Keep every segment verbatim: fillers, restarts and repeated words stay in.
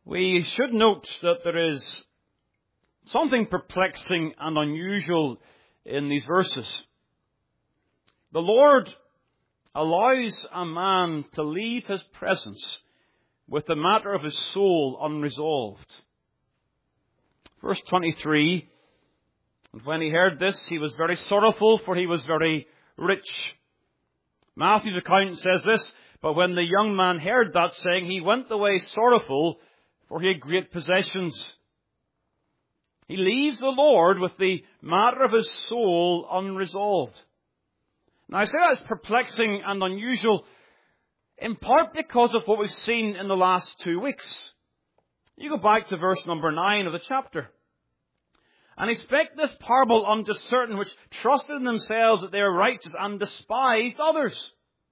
We should note that there is something perplexing and unusual in these verses. The Lord allows a man to leave his presence with the matter of his soul unresolved. Verse twenty-three, and when he heard this, he was very sorrowful, for he was very rich. Matthew's account says this, but when the young man heard that saying, he went away sorrowful, for he had great possessions. He leaves the Lord with the matter of his soul unresolved. Now I say that's perplexing and unusual, in part because of what we've seen in the last two weeks. You go back to verse number nine of the chapter. And he spake this parable unto certain which trusted in themselves that they were righteous and despised others.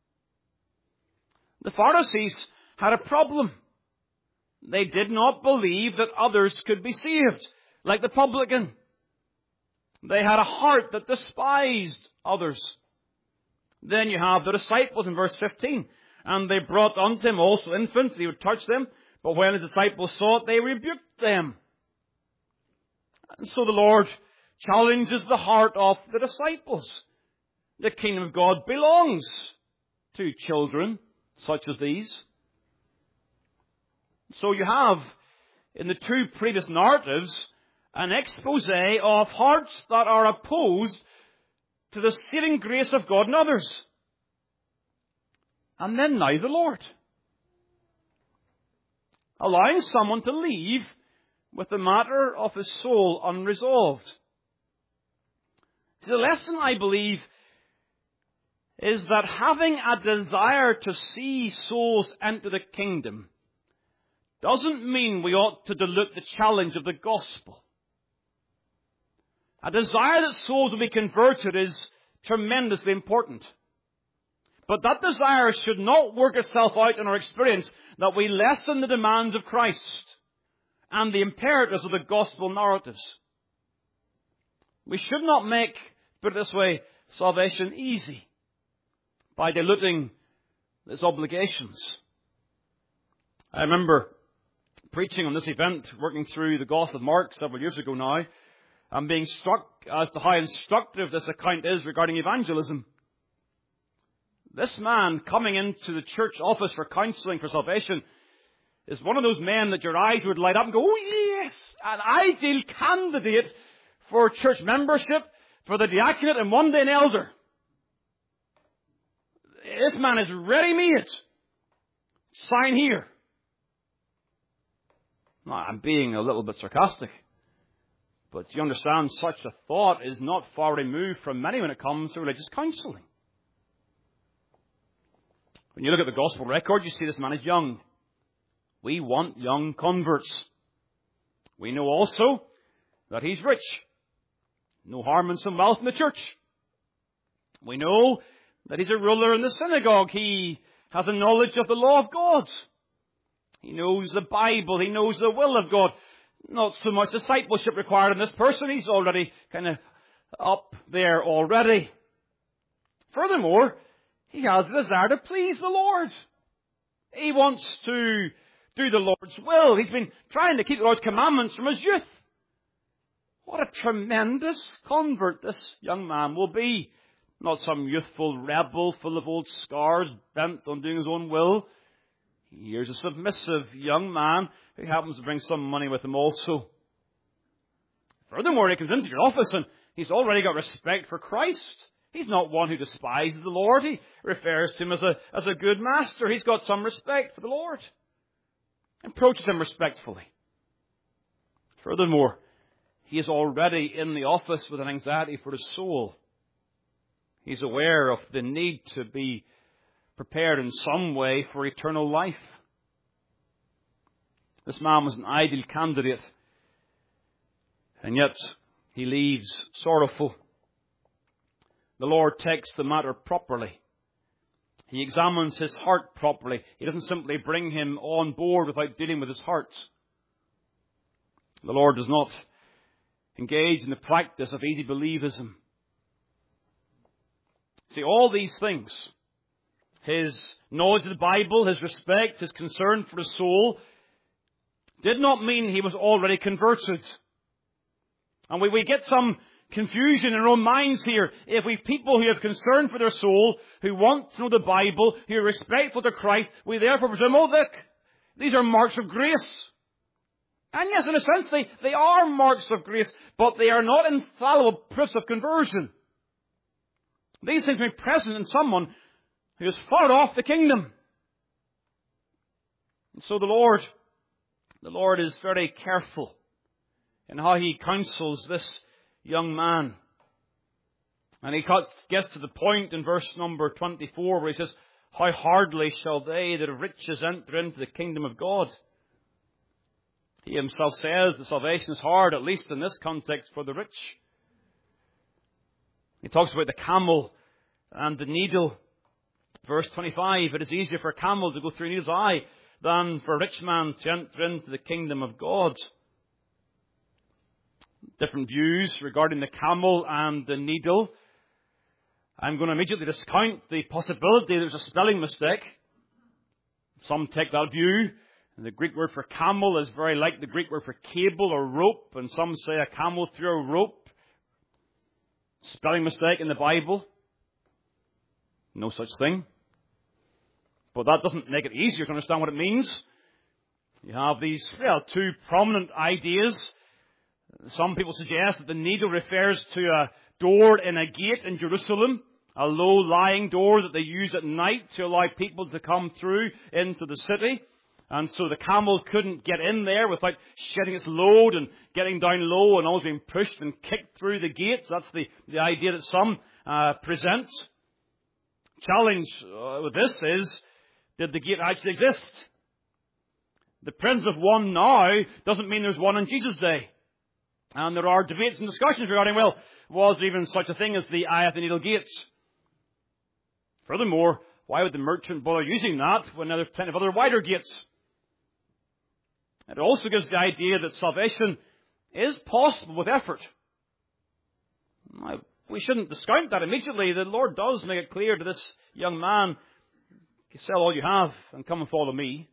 The Pharisees had a problem. They did not believe that others could be saved, like the publican. They had a heart that despised others. Then you have the disciples in verse fifteen. And they brought unto him also infants, he would touch them. But when his disciples saw it, they rebuked them. And so the Lord challenges the heart of the disciples. The kingdom of God belongs to children such as these. So you have, in the two previous narratives, an expose of hearts that are opposed to the saving grace of God in others. And then now the Lord, allowing someone to leave with the matter of his soul unresolved. The lesson, I believe, is that having a desire to see souls enter the kingdom doesn't mean we ought to dilute the challenge of the gospel. A desire that souls will be converted is tremendously important. But that desire should not work itself out in our experience that we lessen the demands of Christ and the imperatives of the gospel narratives. We should not make, put it this way, salvation easy by diluting its obligations. I remember preaching on this event, working through the Gospel of Mark several years ago now, and being struck as to how instructive this account is regarding evangelism. This man coming into the church office for counseling for salvation is one of those men that your eyes would light up and go, oh yes, an ideal candidate for church membership, for the diaconate, and one day an elder. This man is ready-made. Sign here. Now, I'm being a little bit sarcastic, but you understand such a thought is not far removed from many when it comes to religious counseling. When you look at the gospel record, you see this man is young. We want young converts. We know also that he's rich. No harm in some wealth in the church. We know that he's a ruler in the synagogue. He has a knowledge of the law of God. He knows the Bible. He knows the will of God. Not so much discipleship required in this person. He's already kind of up there already. Furthermore, he has the desire to please the Lord. He wants to do the Lord's will. He's been trying to keep the Lord's commandments from his youth. What a tremendous convert this young man will be. Not some youthful rebel full of old scars, bent on doing his own will. Here's a submissive young man who happens to bring some money with him also. Furthermore, he comes into your office and he's already got respect for Christ. He's not one who despises the Lord. He refers to him as a, as a good master. He's got some respect for the Lord. Approaches him respectfully. Furthermore, he is already in the office with an anxiety for his soul. He's aware of the need to be prepared in some way for eternal life. This man was an ideal candidate, and yet he leaves sorrowful. The Lord takes the matter properly. He examines his heart properly. He doesn't simply bring him on board without dealing with his heart. The Lord does not engage in the practice of easy believism. See, all these things, his knowledge of the Bible, his respect, his concern for his soul, did not mean he was already converted. And we, we get some confusion in our own minds here. If we people who have concern for their soul, who want to know the Bible, who are respectful to Christ, we therefore presume, oh look, these are marks of grace. And yes, in a sense, they, they are marks of grace, but they are not infallible proofs of conversion. These things may be present in someone who has fought off the kingdom. And so the Lord, the Lord is very careful in how he counsels this young man. And he gets to the point in verse number twenty-four where he says, how hardly shall they that have riches enter into the kingdom of God? He himself says that salvation is hard, at least in this context, for the rich. He talks about the camel and the needle. Verse twenty-five, it is easier for a camel to go through a needle's eye than for a rich man to enter into the kingdom of God. Different views regarding the camel and the needle. I'm going to immediately discount the possibility there's a spelling mistake. Some take that view. And the Greek word for camel is very like the Greek word for cable or rope. And some say a camel through a rope. Spelling mistake in the Bible. No such thing. But that doesn't make it easier to understand what it means. You have these, well, two prominent ideas. Some people suggest that the needle refers to a door in a gate in Jerusalem, a low-lying door that they use at night to allow people to come through into the city. And so the camel couldn't get in there without shedding its load and getting down low and always being pushed and kicked through the gates. That's the, the idea that some uh, present. Challenge uh, with this is, did the gate actually exist? The presence of one now doesn't mean there's one in Jesus' day. And there are debates and discussions regarding, well, was there even such a thing as the eye of the needle gates? Furthermore, why would the merchant bother using that when there's plenty of other wider gates? It also gives the idea that salvation is possible with effort. Now, we shouldn't discount that immediately. The Lord does make it clear to this young man, sell all you have and come and follow me.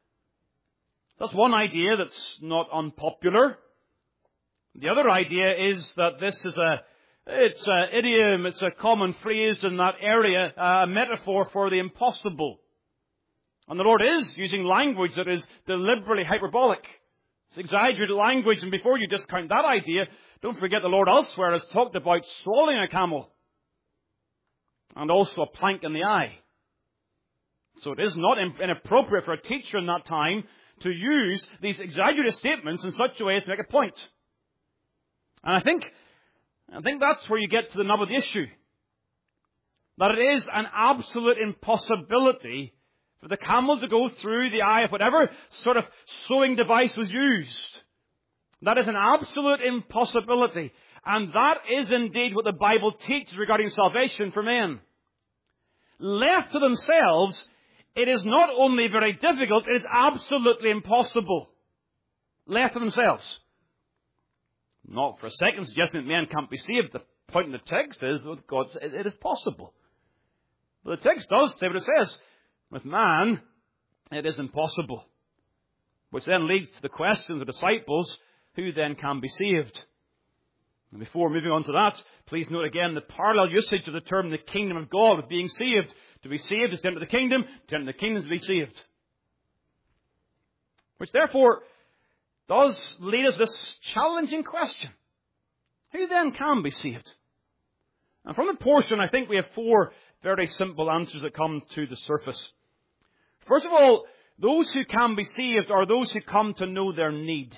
That's one idea that's not unpopular. The other idea is that this is a, it's an idiom, it's a common phrase in that area, a metaphor for the impossible. And the Lord is using language that is deliberately hyperbolic. It's exaggerated language, and before you discount that idea, don't forget the Lord elsewhere has talked about swallowing a camel and also a plank in the eye. So it is not inappropriate for a teacher in that time to use these exaggerated statements in such a way as to make a point. And I think, I think that's where you get to the nub of the issue. That it is an absolute impossibility for the camel to go through the eye of whatever sort of sewing device was used. That is an absolute impossibility. And that is indeed what the Bible teaches regarding salvation for men. Left to themselves, it is not only very difficult, it is absolutely impossible. Left to themselves. Not for a second suggesting that men can't be saved. The point in the text is that God, it is possible. But the text does say what it says. With man, it is impossible. Which then leads to the question of the disciples, who then can be saved? And before moving on to that, please note again the parallel usage of the term the kingdom of God with being saved. To be saved is to enter the kingdom, to enter the kingdom is to be saved. Which therefore does lead us to this challenging question. Who then can be saved? And from the portion, I think we have four very simple answers that come to the surface. First of all, those who can be saved are those who come to know their need.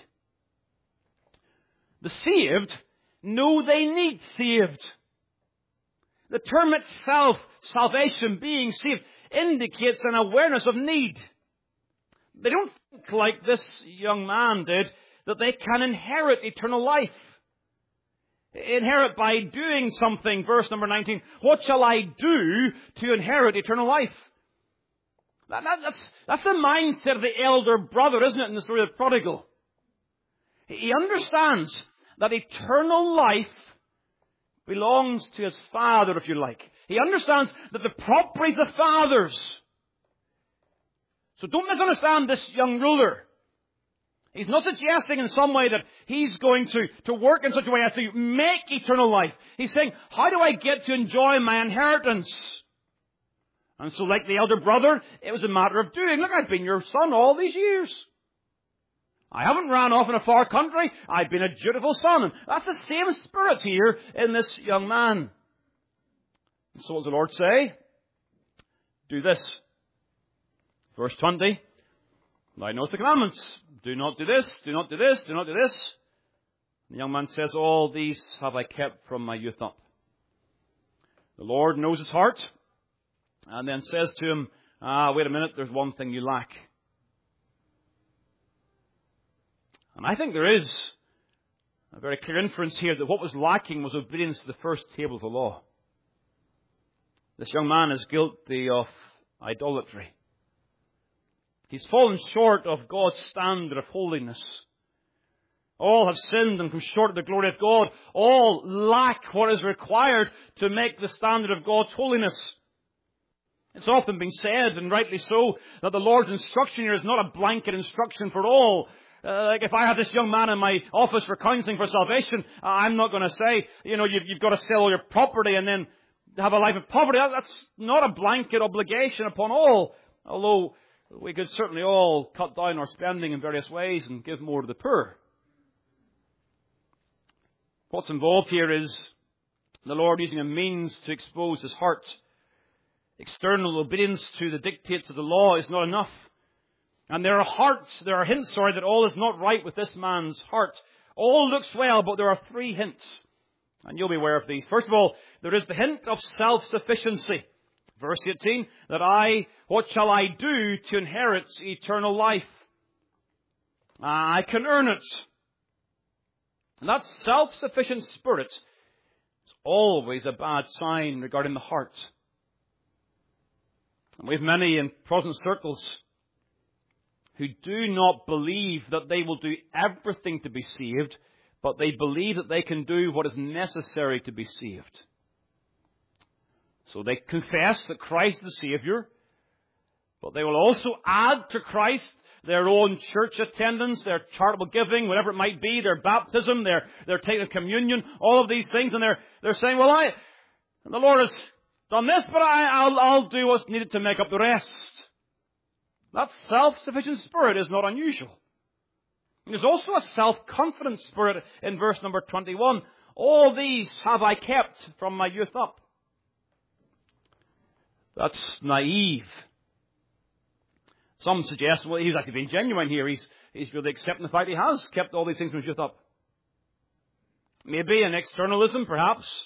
The saved know they need saved. The term itself, salvation, being saved, indicates an awareness of need. They don't think like this young man did, that they can inherit eternal life. Inherit by doing something. Verse number nineteen. What shall I do to inherit eternal life? That, that, that's, that's the mindset of the elder brother, isn't it, in the story of the prodigal? He understands that eternal life belongs to his father, if you like. He understands that the property is the father's. So don't misunderstand this young ruler. He's not suggesting in some way that he's going to, to work in such a way as to make eternal life. He's saying, how do I get to enjoy my inheritance? And so like the elder brother, it was a matter of doing. Look, I've been your son all these years. I haven't ran off in a far country. I've been a dutiful son. And that's the same spirit here in this young man. And so what does the Lord say? Do this. Verse twenty. Thou knowest the commandments. Do not do this, do not do this, do not do this. The young man says, all these have I kept from my youth up. The Lord knows his heart. And then says to him, ah, wait a minute, there's one thing you lack. And I think there is a very clear inference here that what was lacking was obedience to the first table of the law. This young man is guilty of idolatry. He's fallen short of God's standard of holiness. All have sinned and come short of the glory of God. All lack what is required to make the standard of God's holiness. It's often been said, and rightly so, that the Lord's instruction here is not a blanket instruction for all. Uh, like if I have this young man in my office for counseling for salvation, uh, I'm not going to say, you know, you've, you've got to sell all your property and then have a life of poverty. That's not a blanket obligation upon all. Although we could certainly all cut down our spending in various ways and give more to the poor. What's involved here is the Lord using a means to expose his heart. External obedience to the dictates of the law is not enough. And there are hearts, there are hints, sorry, that all is not right with this man's heart. All looks well, but there are three hints. And you'll be aware of these. First of all, there is the hint of self-sufficiency. Verse eighteen, that I, what shall I do to inherit eternal life? I can earn it. And that self-sufficient spirit is always a bad sign regarding the heart. And we have many in Protestant circles who do not believe that they will do everything to be saved, but they believe that they can do what is necessary to be saved. So they confess that Christ is the Savior, but they will also add to Christ their own church attendance, their charitable giving, whatever it might be, their baptism, their, their taking of communion, all of these things, and they're, they're saying, well, I, the Lord has done this, but I, I'll, I'll do what's needed to make up the rest. That self-sufficient spirit is not unusual. There's also a self-confident spirit in verse number twenty-one. All these have I kept from my youth up. That's naive. Some suggest, well, he's actually being genuine here. He's, he's really accepting the fact he has kept all these things from his youth up. Maybe an externalism, perhaps.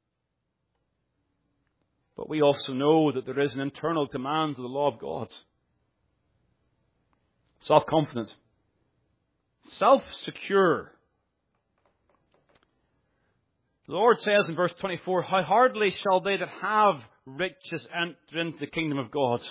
But we also know that there is an internal command to the law of God. Self-confident. Self-secure. The Lord says in verse twenty-four, how hardly shall they that have riches enter into the kingdom of God.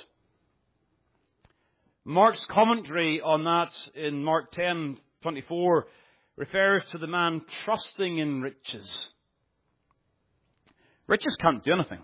Mark's commentary on that in Mark ten twenty-four refers to the man trusting in riches. Riches can't do anything.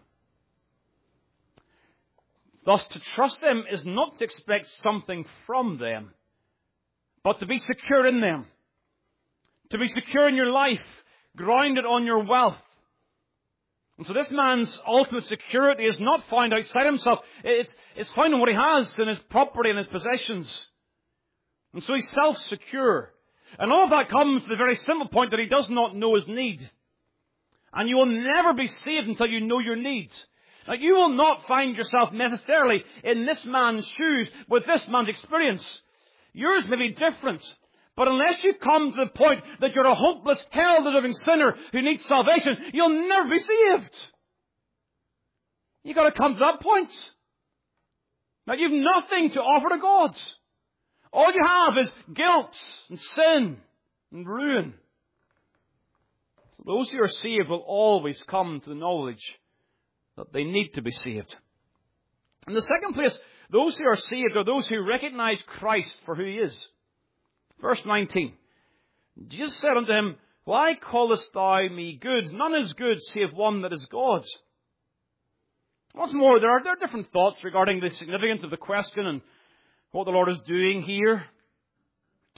Thus, to trust them is not to expect something from them, but to be secure in them. To be secure in your life, grounded on your wealth. And so this man's ultimate security is not found outside himself. It's, it's found in what he has, in his property and his possessions. And so he's self-secure. And all of that comes to the very simple point that he does not know his need. And you will never be saved until you know your needs. Now, you will not find yourself necessarily in this man's shoes with this man's experience. Yours may be different. But unless you come to the point that you're a hopeless, hell-deserving sinner who needs salvation, you'll never be saved. You've got to come to that point. Now, you've nothing to offer to God. All you have is guilt and sin and ruin. So those who are saved will always come to the knowledge that they need to be saved. In the second place, those who are saved are those who recognize Christ for who he is. Verse nineteen. Jesus said unto him, why callest thou me good? None is good save one that is God. Once more, there are, there are different thoughts regarding the significance of the question and what the Lord is doing here.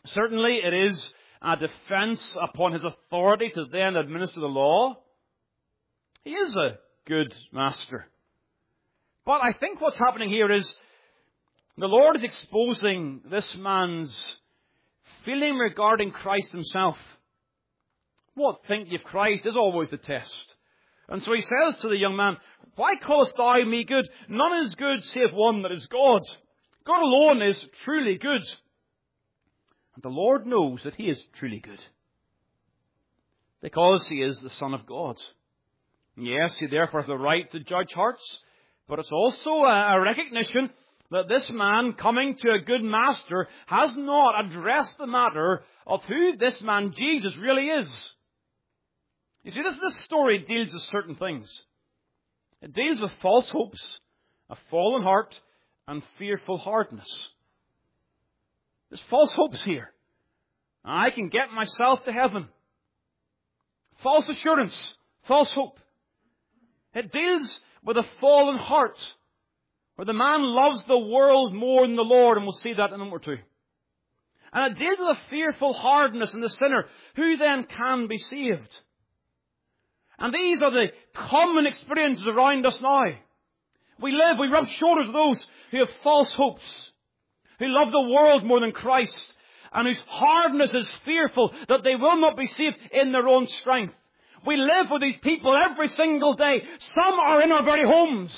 Certainly it is a defense upon his authority to then administer the law. He is a good master. But I think what's happening here is the Lord is exposing this man's feeling regarding Christ himself. What think ye of Christ is always the test. And so he says to the young man, why callest thou me good? None is good save one, that is God. God alone is truly good. And the Lord knows that he is truly good, because he is the Son of God. Yes, he therefore has the right to judge hearts, but it's also a recognition that this man, coming to a good master, has not addressed the matter of who this man Jesus really is. You see, this, this story deals with certain things. It deals with false hopes, a fallen heart, and fearful hardness. There's false hopes here. I can get myself to heaven. False assurance, false hope. It deals with a fallen heart, where the man loves the world more than the Lord, and we'll see that in number two. And it deals with a fearful hardness in the sinner, who then can be saved. And these are the common experiences around us now. We live, we rub shoulders with those who have false hopes, who love the world more than Christ, and whose hardness is fearful that they will not be saved in their own strength. We live with these people every single day. Some are in our very homes.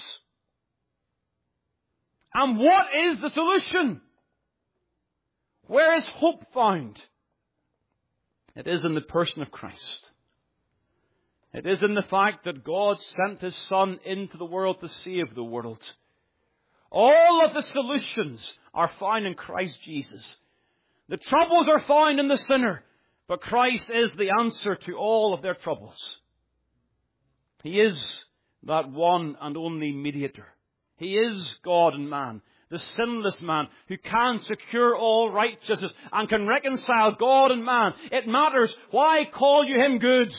And what is the solution? Where is hope found? It is in the person of Christ. It is in the fact that God sent His Son into the world to save the world. All of the solutions are found in Christ Jesus. The troubles are found in the sinner, but Christ is the answer to all of their troubles. He is that one and only mediator. He is God and man, the sinless man who can secure all righteousness and can reconcile God and man. It matters. Why call you Him good?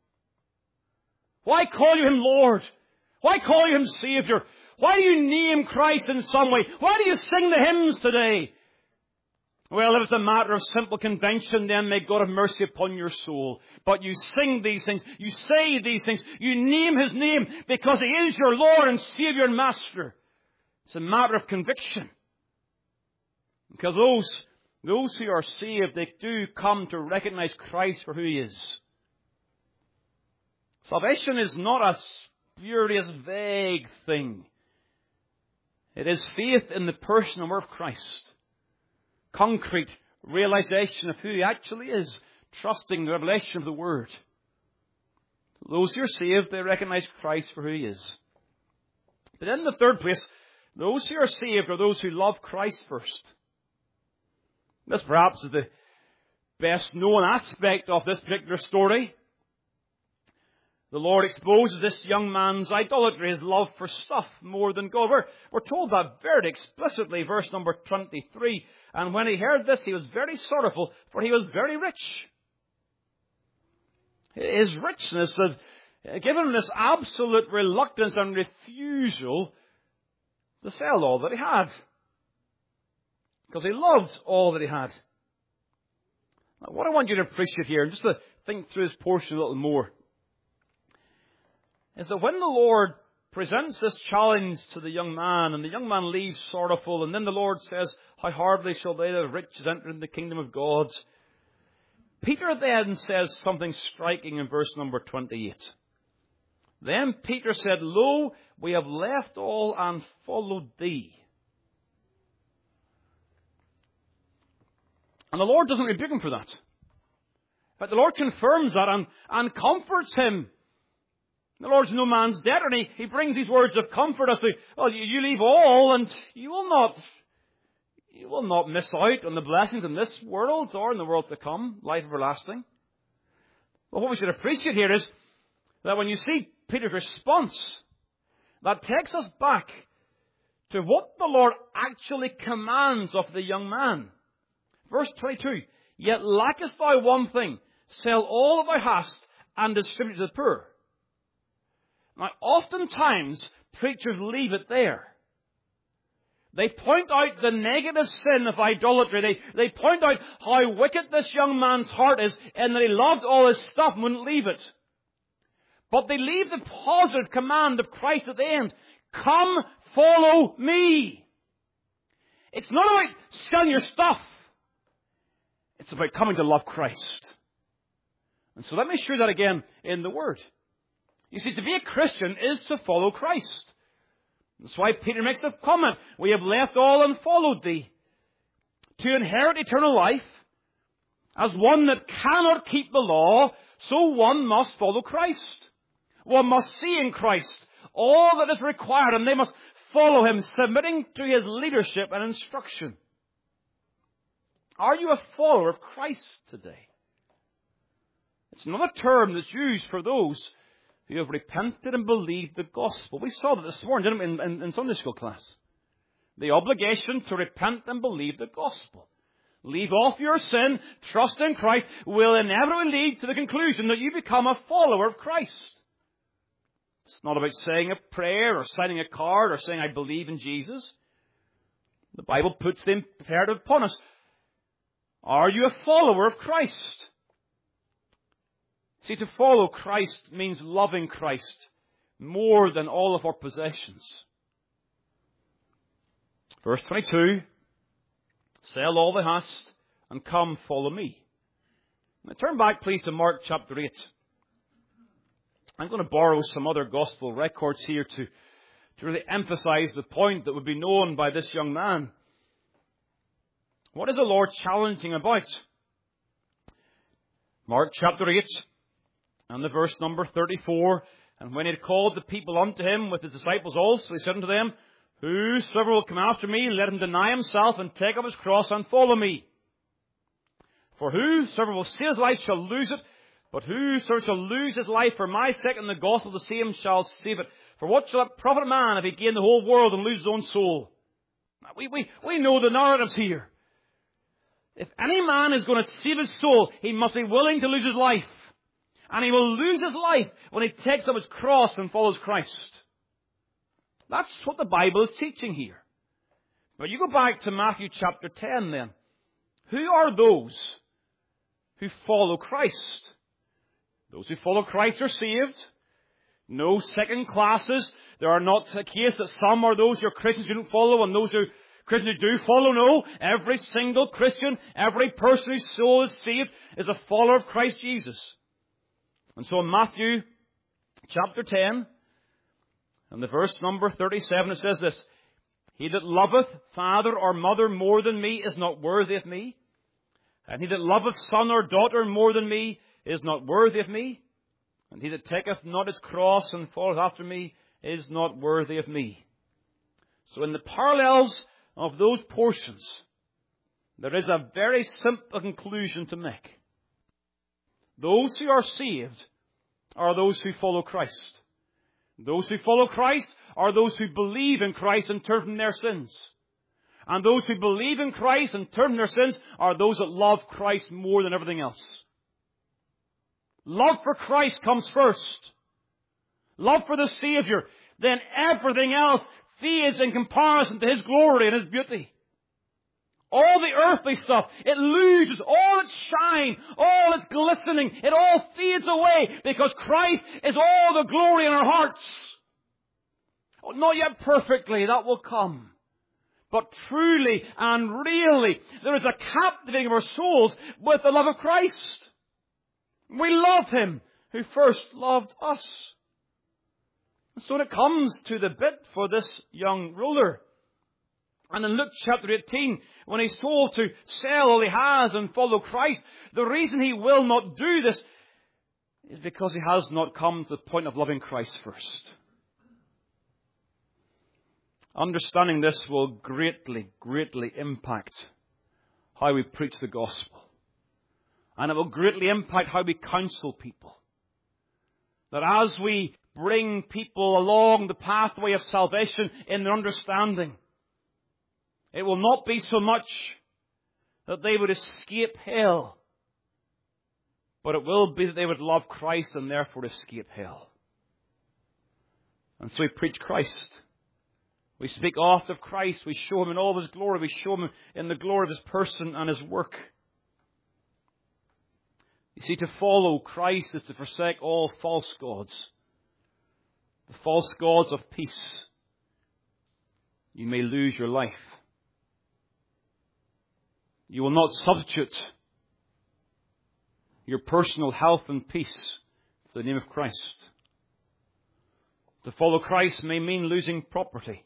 Why call you Him Lord? Why call you Him Savior? Why do you name Christ in some way? Why do you sing the hymns today? Well, if it's a matter of simple convention, then may God have mercy upon your soul. But you sing these things, you say these things, you name His name because He is your Lord and Savior and Master. It's a matter of conviction. Because those, those who are saved, they do come to recognize Christ for who He is. Salvation is not a spurious, vague thing. It is faith in the person and work of Christ. Concrete realization of who He actually is, trusting the revelation of the Word. Those who are saved, they recognize Christ for who He is. But in the third place, those who are saved are those who love Christ first. This perhaps is the best known aspect of this particular story. The Lord exposes this young man's idolatry, his love for stuff more than God. We're, we're told that very explicitly, verse number twenty-three. And when he heard this, he was very sorrowful, for he was very rich. His richness had given him this absolute reluctance and refusal to sell all that he had, because he loved all that he had. Now, what I want you to appreciate here, and just to think through this portion a little more, is that when the Lord presents this challenge to the young man, and the young man leaves sorrowful, and then the Lord says, how hardly shall they that are riches enter into the kingdom of God? Peter then says something striking in verse number twenty-eight. Then Peter said, Lo, we have left all and followed thee. And the Lord doesn't rebuke him for that. But the Lord confirms that and, and comforts him. The Lord's no man's debtor, and he, he brings these words of comfort as to, well, you, you leave all and you will not, you will not miss out on the blessings in this world or in the world to come, life everlasting. But what we should appreciate here is that when you see Peter's response, that takes us back to what the Lord actually commands of the young man. Verse twenty-two, Yet lackest thou one thing, sell all that thou hast and distribute to the poor. Now, oftentimes, preachers leave it there. They point out the negative sin of idolatry. They, they point out how wicked this young man's heart is, and that he loved all his stuff and wouldn't leave it. But they leave the positive command of Christ at the end. Come, follow me. It's not about selling your stuff. It's about coming to love Christ. And so let me show that again in the Word. You see, to be a Christian is to follow Christ. That's why Peter makes the comment, we have left all and followed thee. To inherit eternal life, as one that cannot keep the law, so one must follow Christ. One must see in Christ all that is required, and they must follow Him, submitting to His leadership and instruction. Are you a follower of Christ today? It's not a term that's used for those who have repented and believed the gospel. We saw that this morning, didn't we, in, in, in Sunday school class. The obligation to repent and believe the gospel. Leave off your sin, trust in Christ, will inevitably lead to the conclusion that you become a follower of Christ. It's not about saying a prayer or signing a card or saying, I believe in Jesus. The Bible puts the imperative upon us. Are you a follower of Christ? See, to follow Christ means loving Christ more than all of our possessions. Verse twenty-two, sell all thou hast and come follow me. Now turn back please to Mark chapter eight. I'm going to borrow some other gospel records here to, to really emphasize the point that would be known by this young man. What is the Lord challenging about? Mark chapter eight. And the verse number thirty-four, and when he had called the people unto him with his disciples also, he said unto them, whosoever will come after me, let him deny himself and take up his cross and follow me. For whosoever will save his life shall lose it, but whosoever shall lose his life for my sake and the gospel of the same shall save it. For what shall it profit a man if he gain the whole world and lose his own soul? We, we, we know the narratives here. If any man is going to save his soul, he must be willing to lose his life. And he will lose his life when he takes up his cross and follows Christ. That's what the Bible is teaching here. But you go back to Matthew chapter ten then. Who are those who follow Christ? Those who follow Christ are saved. No second classes. There are not a case that some are those who are Christians who don't follow and those who Christians who do follow. No. Every single Christian, every person whose soul is saved is a follower of Christ Jesus. And so in Matthew chapter ten, and the verse number thirty-seven, it says this, he that loveth father or mother more than me is not worthy of me. And he that loveth son or daughter more than me is not worthy of me. And he that taketh not his cross and followeth after me is not worthy of me. So in the parallels of those portions, there is a very simple conclusion to make. Those who are saved are those who follow Christ. Those who follow Christ are those who believe in Christ and turn from their sins. And those who believe in Christ and turn from their sins are those that love Christ more than everything else. Love for Christ comes first. Love for the Savior. Then everything else fades in comparison to His glory and His beauty. All the earthly stuff, it loses all its shine, all its glistening. It all fades away because Christ is all the glory in our hearts. Oh, not yet perfectly, that will come. But truly and really, there is a captivating of our souls with the love of Christ. We love Him who first loved us. And so when it comes to the bit for this young ruler, and in Luke chapter eighteen, when he's told to sell all he has and follow Christ, the reason he will not do this is because he has not come to the point of loving Christ first. Understanding this will greatly, greatly impact how we preach the gospel. And it will greatly impact how we counsel people. That as we bring people along the pathway of salvation in their understanding, it will not be so much that they would escape hell, but it will be that they would love Christ and therefore escape hell. And so we preach Christ We speak oft of Christ. We show Him in all of His glory. We show Him in the glory of His person and His work. You see, to follow Christ is to forsake all false gods. The false gods of peace. You may lose your life. You will not substitute your personal health and peace for the name of Christ. To follow Christ may mean losing property.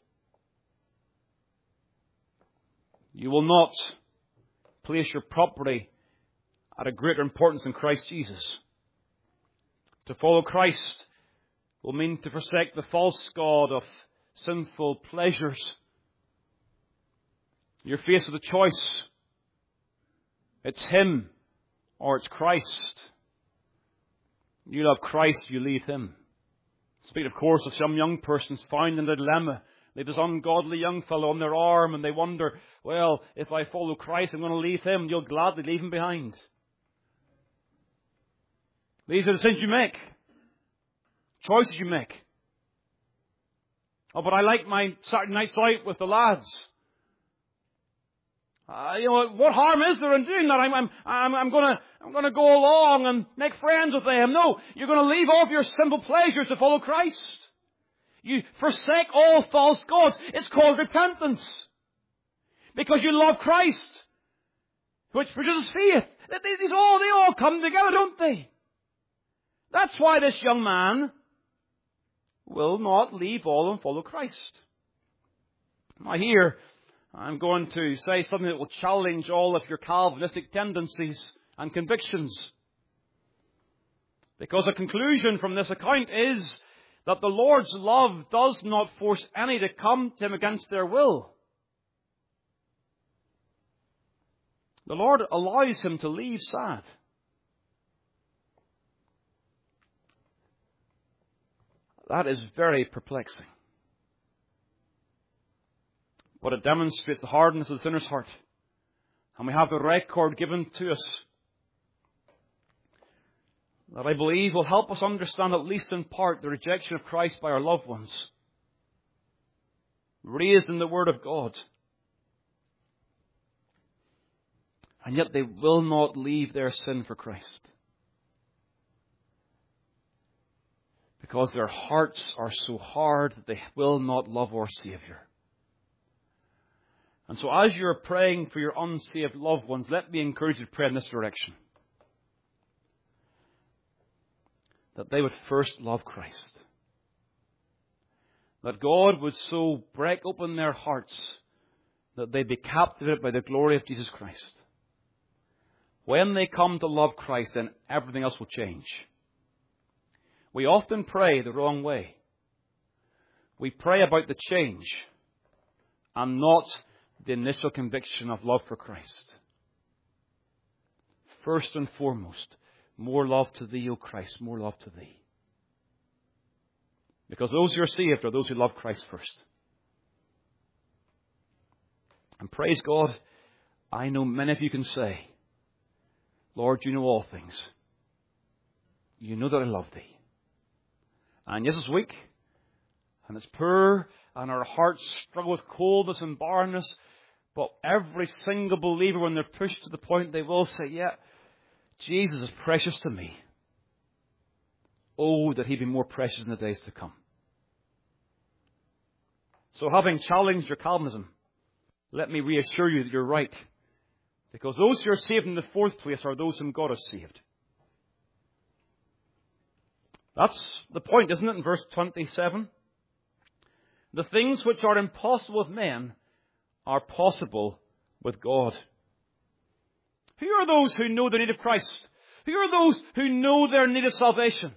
You will not place your property at a greater importance than Christ Jesus. To follow Christ will mean to forsake the false god of sinful pleasures. You're faced with a choice. It's Him or it's Christ. You love Christ, you leave Him. Speaking, of course, of some young persons found in a dilemma. They have this ungodly young fellow on their arm and they wonder, well, if I follow Christ, I'm going to leave him. You'll gladly leave him behind. These are the decisions you make. Choices you make. Oh, but I like my Saturday nights out with the lads. Uh, you know, what harm is there in doing that? I'm, I'm, I'm, I'm gonna, I'm gonna go along and make friends with them. No, you're gonna leave off your simple pleasures to follow Christ. You forsake all false gods. It's called repentance. Because you love Christ, which produces faith. These all, they all come together, don't they? That's why this young man will not leave all and follow Christ. Now here, I'm going to say something that will challenge all of your Calvinistic tendencies and convictions. Because a conclusion from this account is that the Lord's love does not force any to come to Him against their will. The Lord allows him to leave sad. That is very perplexing. But it demonstrates the hardness of the sinner's heart. And we have the record given to us that I believe will help us understand, at least in part, the rejection of Christ by our loved ones, raised in the Word of God. And yet they will not leave their sin for Christ. Because their hearts are so hard that they will not love our Saviour. And so as you're praying for your unsaved loved ones, let me encourage you to pray in this direction. That they would first love Christ. That God would so break open their hearts that they be captivated by the glory of Jesus Christ. When they come to love Christ, then everything else will change. We often pray the wrong way. We pray about the change and not the initial conviction of love for Christ. First and foremost, more love to Thee, O Christ, more love to Thee. Because those who are saved are those who love Christ first. And praise God, I know many of you can say, Lord, You know all things. You know that I love Thee. And yes, it's weak, and it's poor, and our hearts struggle with coldness and barrenness. But every single believer, when they're pushed to the point, they will say, yeah, Jesus is precious to me. Oh, that He be more precious in the days to come. So having challenged your Calvinism, let me reassure you that you're right. Because those who are saved in the fourth place are those whom God has saved. That's the point, isn't it, in verse twenty-seven? The things which are impossible with men are possible with God. Who are those who know the need of Christ? Who are those who know their need of salvation?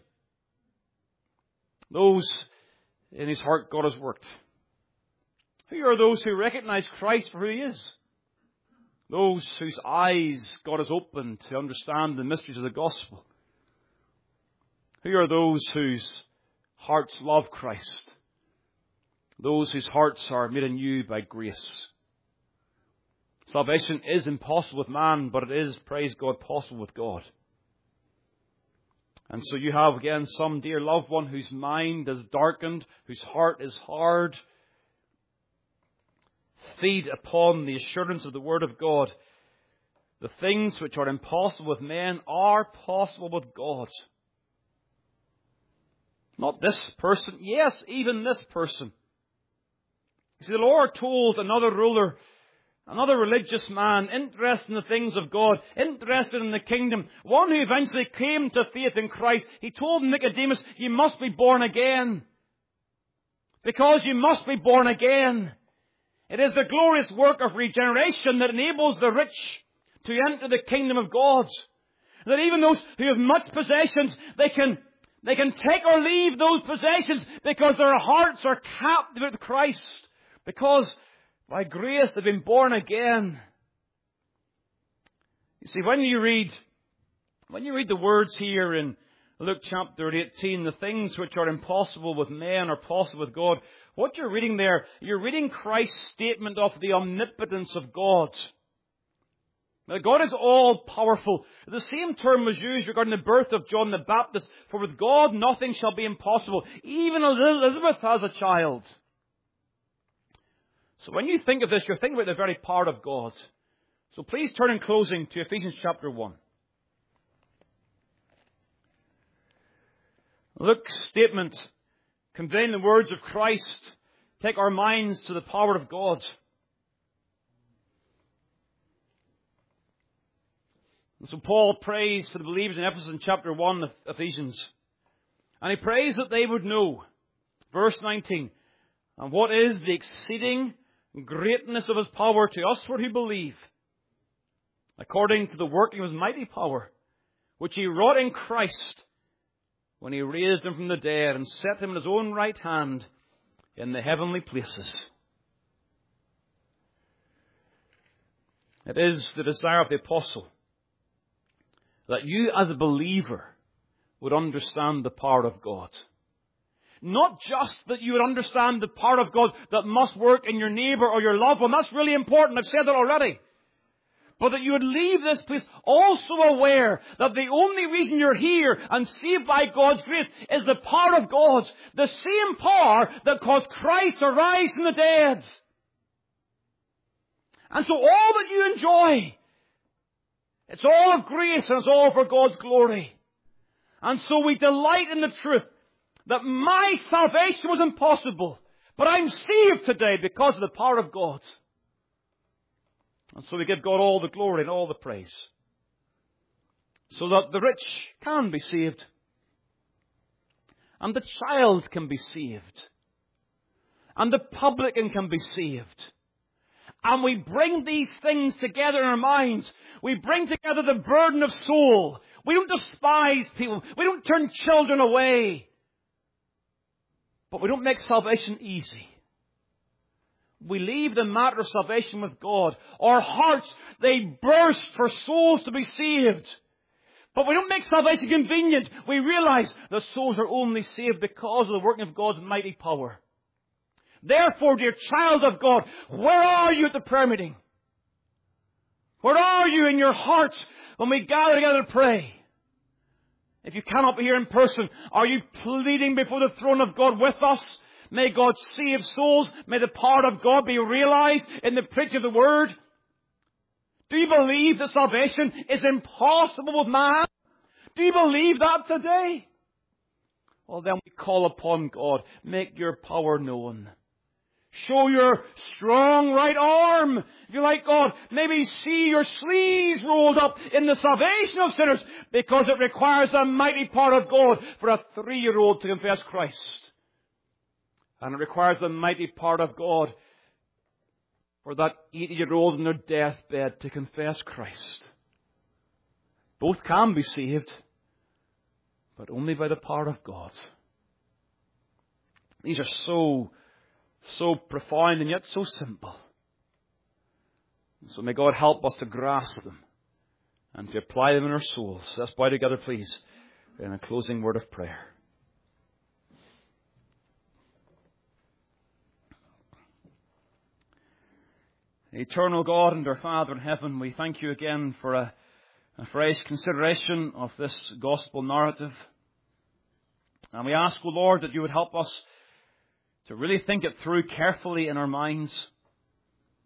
Those in whose heart God has worked. Who are those who recognize Christ for who He is? Those whose eyes God has opened to understand the mysteries of the gospel. Who are those whose hearts love Christ? Those whose hearts are made anew by grace. Salvation is impossible with man, but it is, praise God, possible with God. And so you have again some dear loved one whose mind is darkened, whose heart is hard. feed upon the assurance of the Word of God. The things which are impossible with men are possible with God. Not this person. Yes, even this person. You see, the Lord told another ruler, another religious man, interested in the things of God, interested in the kingdom, one who eventually came to faith in Christ. He told Nicodemus, you must be born again. Because you must be born again. It is the glorious work of regeneration that enables the rich to enter the kingdom of God. That even those who have much possessions, they can, they can take or leave those possessions because their hearts are captive with Christ. Because by grace they've been born again. You see, when you read, when you read the words here in Luke chapter eighteen, the things which are impossible with men are possible with God, what you're reading there, you're reading Christ's statement of the omnipotence of God. Now, God is all-powerful. The same term was used regarding the birth of John the Baptist. For with God nothing shall be impossible. Even Elizabeth has a child. So when you think of this, you're thinking about the very part of God. So please turn in closing to Ephesians chapter one. Luke's statement conveying the words of Christ take our minds to the power of God. And so Paul prays for the believers in Ephesus in chapter one of Ephesians. And he prays that they would know, verse nineteen, and what is the exceeding greatness of His power to us who believe, according to the working of His mighty power, which He wrought in Christ, when He raised Him from the dead and set Him in His own right hand in the heavenly places. It is the desire of the apostle that you as a believer would understand the power of God. Not just that you would understand the power of God that must work in your neighbour or your loved one. That's really important. I've said that already. But that you would leave this place also aware that the only reason you're here and saved by God's grace is the power of God. The same power that caused Christ to rise from the dead. And so all that you enjoy, it's all of grace and it's all for God's glory. And so we delight in the truth that my salvation was impossible, but I'm saved today because of the power of God. And so we give God all the glory and all the praise. So that the rich can be saved. And the child can be saved. And the publican can be saved. And we bring these things together in our minds. We bring together the burden of soul. We don't despise people. We don't turn children away. But we don't make salvation easy. We leave the matter of salvation with God. Our hearts, they burst for souls to be saved. But we don't make salvation convenient. We realize that souls are only saved because of the working of God's mighty power. Therefore, dear child of God, where are you at the prayer meeting? Where are you in your hearts when we gather together to pray? If you cannot be here in person, are you pleading before the throne of God with us? May God save souls. May the power of God be realized in the preaching of the Word. Do you believe that salvation is impossible with man? Do you believe that today? Well, then we call upon God. Make your power known. Show your strong right arm. If you like God, maybe see your sleeves rolled up in the salvation of sinners, because it requires the mighty power of God for a three-year-old to confess Christ. And it requires the mighty power of God for that eighty-year-old in their deathbed to confess Christ. Both can be saved, but only by the power of God. These are so, so profound and yet so simple. So may God help us to grasp them and to apply them in our souls. Let's bow together, please, in a closing word of prayer. Eternal God and our Father in heaven, we thank you again for a, a fresh consideration of this gospel narrative. And we ask, O Lord, that you would help us to really think it through carefully in our minds.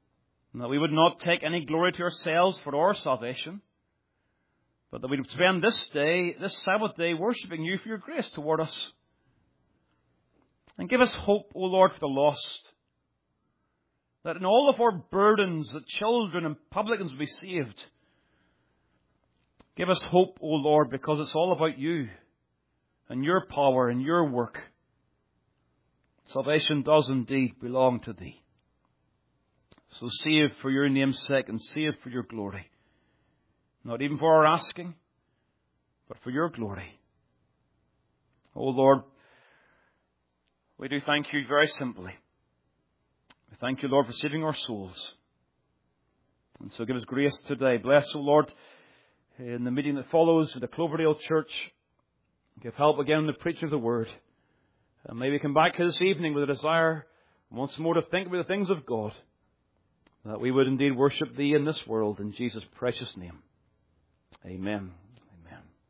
And that we would not take any glory to ourselves for our salvation, but that we would spend this day, this Sabbath day, worshipping you for your grace toward us. And give us hope, O Lord, for the lost. That in all of our burdens, that children and publicans will be saved. Give us hope, O Lord, because it's all about you and your power and your work. Salvation does indeed belong to thee. So save for your name's sake and save for your glory. Not even for our asking, but for your glory. O Lord, we do thank you very simply. We thank you, Lord, for saving our souls. And so give us grace today. Bless, O Lord, in the meeting that follows with the Cloverdale Church. Give help again in the preaching of the word. And may we come back here this evening with a desire once more to think about the things of God, that we would indeed worship thee in this world, in Jesus' precious name. Amen.